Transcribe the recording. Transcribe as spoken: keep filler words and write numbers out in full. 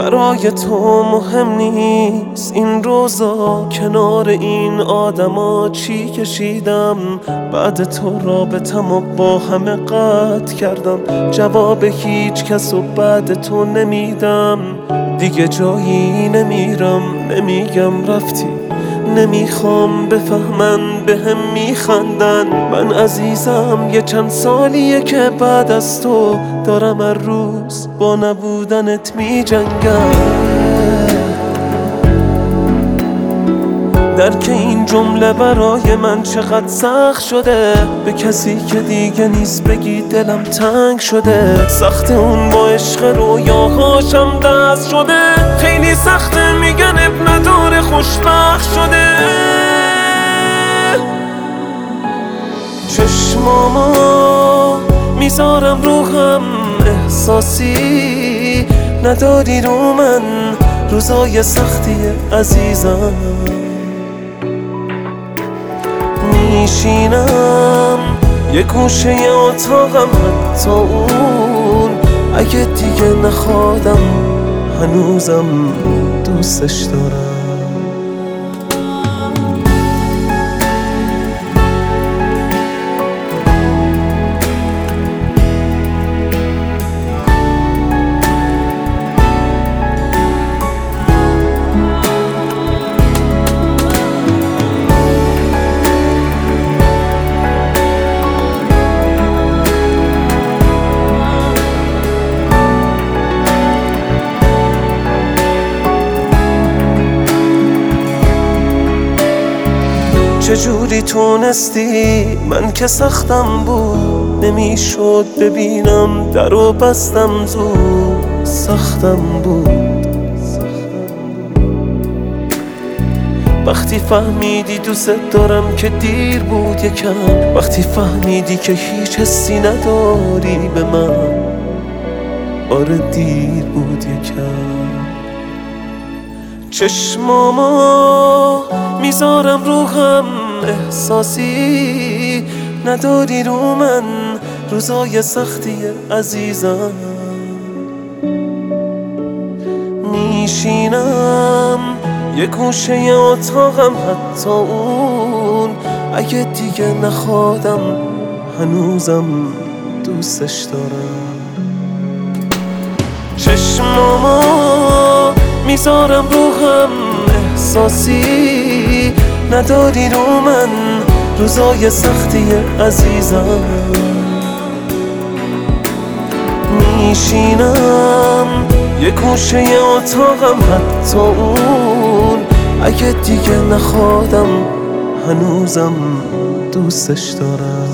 برای تو مهم نیست این روزا، کنار این آدما چی کشیدم. بعد تو رابطمو با همه قطع کردم، جواب هیچ کس و بعد تو نمیدم. دیگه جایی نمیرم، نمیگم رفتی، نمیخوام بفهمن بهم میخندن. من عزیزم یه چند سالیه که بعد از تو دارم هر روز با نبودنت میجنگم. درک این جمله برای من چقدر سخت شده، به کسی که دیگه نیست بگی دلم تنگ شده. سخت اون با عشق رویاهاشم دست شده، خیلی سخته میگن اب نداره خوشبخت شده. چشمامو میذارم رو هم، احساسی نداری رو من، روزای سختی عزیزم. میشینم یه گوشه اتاقم، حتی اون اگه دیگه نخوادم هنوزم دوستش دارم. چجوری تونستی؟ من که سختم بود، نمیشد ببینم در و بستم زود. سختم بود وقتی فهمیدی دوست دارم که دیر بود یکم، وقتی فهمیدی که هیچ حسی نداری به من. آره دیر بود یکم. چشمامو میذارم رو هم، احساسی نداری رو من، روزای سختی عزیزم. میشینم یه گوشه اتاقم، حتی اون اگه دیگه نخوادم هنوزم دوستش دارم. چشمامو میذارم رو هم، احساسی نداری رو من، روزای سختی عزیزم. میشینم یه گوشه اتاقم، حتی اون اگه دیگه نخوادم هنوزم دوستش دارم.